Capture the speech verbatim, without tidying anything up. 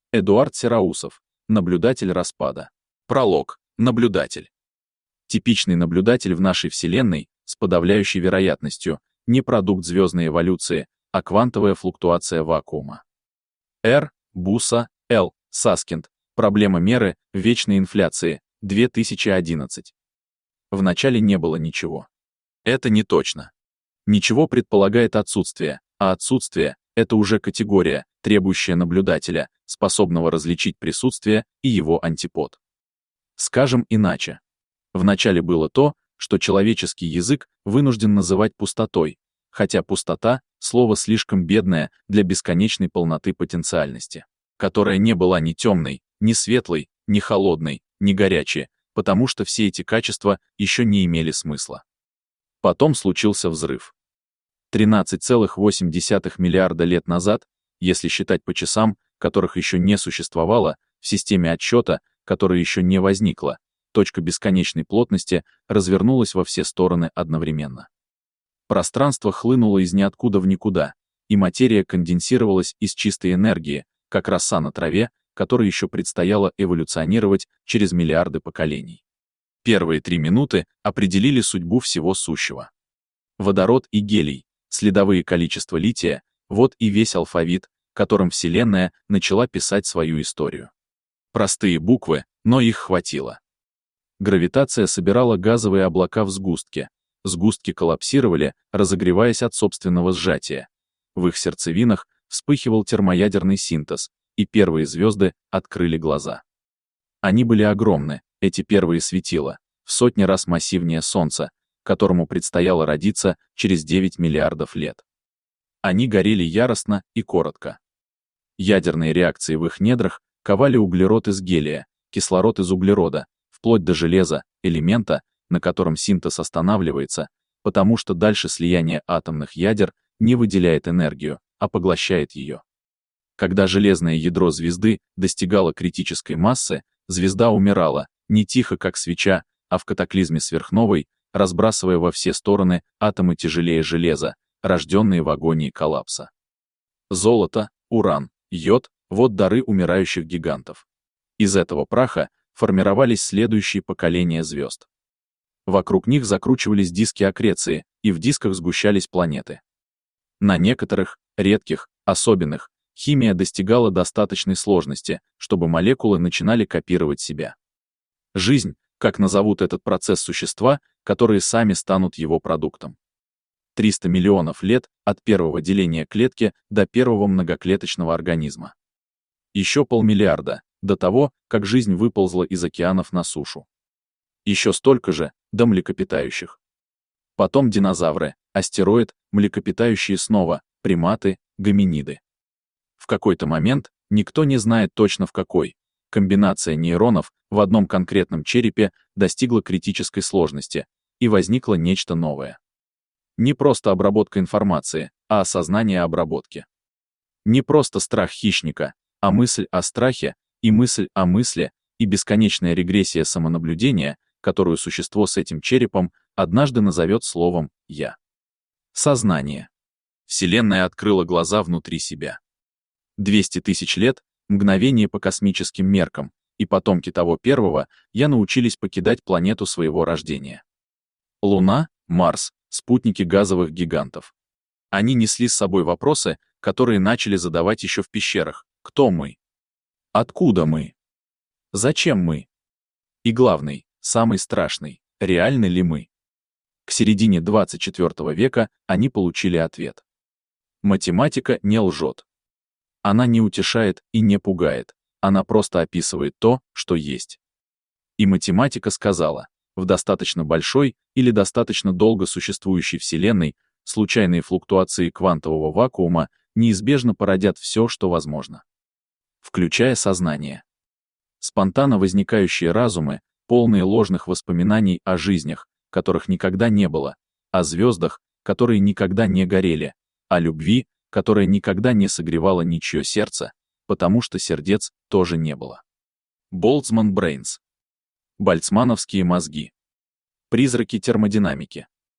Эдуард Сераусов. Наблюдатель распада. Пролог. Наблюдатель. Типичный наблюдатель в нашей Вселенной с подавляющей вероятностью не продукт звездной эволюции, а квантовая флуктуация вакуума. Р. Буса, Л. Саскинд. Проблема меры вечной инфляции. две тысячи одиннадцать. Вначале не было ничего. Это не точно. Ничего предполагает отсутствие, а отсутствие — это уже категория, требующая наблюдателя, способного различить присутствие и его антипод. Скажем иначе. Вначале было то, что человеческий язык вынужден называть пустотой, хотя пустота — слово слишком бедное для бесконечной полноты потенциальности, которая не была ни темной, ни светлой, ни холодной, ни горячей, потому что все эти качества еще не имели смысла. Потом случился взрыв. тринадцать целых восемь десятых миллиарда лет назад, если считать по часам, которых еще не существовало, в системе отсчета, которая еще не возникла, точка бесконечной плотности развернулась во все стороны одновременно. Пространство хлынуло из ниоткуда в никуда, и материя конденсировалась из чистой энергии, как роса на траве, которой еще предстояло эволюционировать через миллиарды поколений. Первые три минуты определили судьбу всего сущего. Водород и гелий, следовые количества лития, вот и весь алфавит, которым Вселенная начала писать свою историю. Простые буквы, но их хватило. Гравитация собирала газовые облака в сгустке. Сгустки коллапсировали, разогреваясь от собственного сжатия. В их сердцевинах вспыхивал термоядерный синтез, и первые звезды открыли глаза. Они были огромны, эти первые светила, в сотни раз массивнее Солнца, которому предстояло родиться через девять миллиардов лет. Они горели яростно и коротко. Ядерные реакции в их недрах ковали углерод из гелия, кислород из углерода, вплоть до железа, элемента, на котором синтез останавливается, потому что дальше слияние атомных ядер не выделяет энергию, а поглощает ее. Когда железное ядро звезды достигало критической массы, звезда умирала, не тихо, как свеча, а в катаклизме сверхновой, разбрасывая во все стороны атомы тяжелее железа, рожденные в агонии коллапса. Золото, уран, йод — вот дары умирающих гигантов. Из этого праха формировались следующие поколения звезд. Вокруг них закручивались диски аккреции, и в дисках сгущались планеты. На некоторых, редких, особенных, химия достигала достаточной сложности, чтобы молекулы начинали копировать себя. Жизнь, как назовут этот процесс существа, которые сами станут его продуктом. триста миллионов лет от первого деления клетки до первого многоклеточного организма. Еще полмиллиарда до того, как жизнь выползла из океанов на сушу. Еще столько же до млекопитающих. Потом динозавры, астероид, млекопитающие снова, приматы, гоминиды. В какой-то момент, никто не знает точно в какой, комбинация нейронов в одном конкретном черепе достигла критической сложности, и возникло нечто новое. Не просто обработка информации, а осознание обработки. Не просто страх хищника, а мысль о страхе, и мысль о мысли, и бесконечная регрессия самонаблюдения, которую существо с этим черепом однажды назовет словом «я». Сознание. Вселенная открыла глаза внутри себя. двести тысяч лет — мгновение по космическим меркам, и потомки того первого я научились покидать планету своего рождения. Луна, Марс — спутники газовых гигантов. Они несли с собой вопросы, которые начали задавать еще в пещерах. Кто мы? Откуда мы? Зачем мы? И главный, самый страшный, реальны ли мы? К середине двадцать четвёртого века они получили ответ. Математика не лжет. Она не утешает и не пугает, она просто описывает то, что есть. И математика сказала, в достаточно большой или достаточно долго существующей Вселенной случайные флуктуации квантового вакуума неизбежно породят все, что возможно. Включая сознание. Спонтанно возникающие разумы, полные ложных воспоминаний о жизнях, которых никогда не было, о звездах, которые никогда не горели, о любви, которая никогда не согревала ничье сердце, потому что сердец тоже не было. Болцман Брейнс. Больцмановские мозги. Призраки термодинамики.